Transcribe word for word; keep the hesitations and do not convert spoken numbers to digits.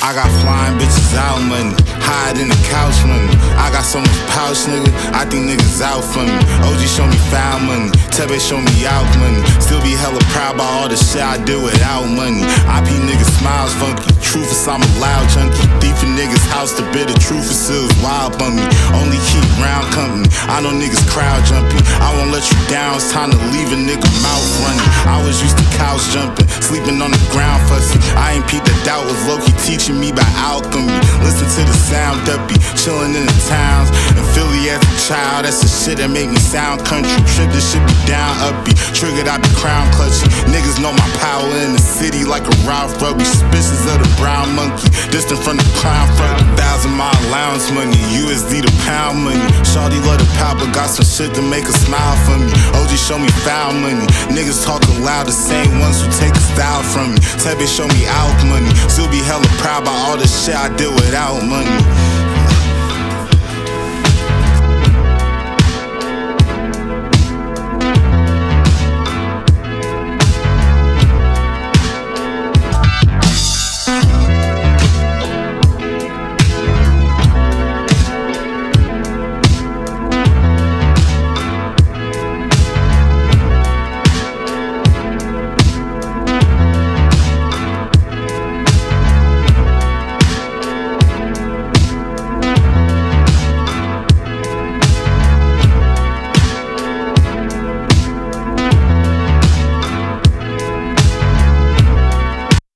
I got flying bitches out money, hide in the couch money. I got so much pouch, nigga, I think niggas out for me. O G show me foul money, Tebe show me out money. Still be hella proud by all the shit I did without money. I P niggas smiles funky, truth is I'm a loud junkie. Thief in niggas house, the bitter truth is still wild on me. Only keep round company, I know niggas crowd jumping. I won't let you down, it's time to leave a nigga mouth running. I was used to couch jumping, sleeping on the ground fussing. I ain't peeped the doubt was low-key teaching me by alchemy. Listen to the sound uppy, chillin' in the towns. In Philly as a child, that's the shit that make me sound country. Trip this shit be down uppy, triggered I be crown clutching. Niggas know my power in the city like a Ralph Rugby. Suspicious of the brown monkey, distant from the clown front. Thousand mile allowance money, U S D the pound money. Shawty love the power, but got some shit to make her smile for me. O G show me foul money, niggas talking loud, the same ones who take a style from me. Tebe show me out money, still be hella proud by all the shit I did without money.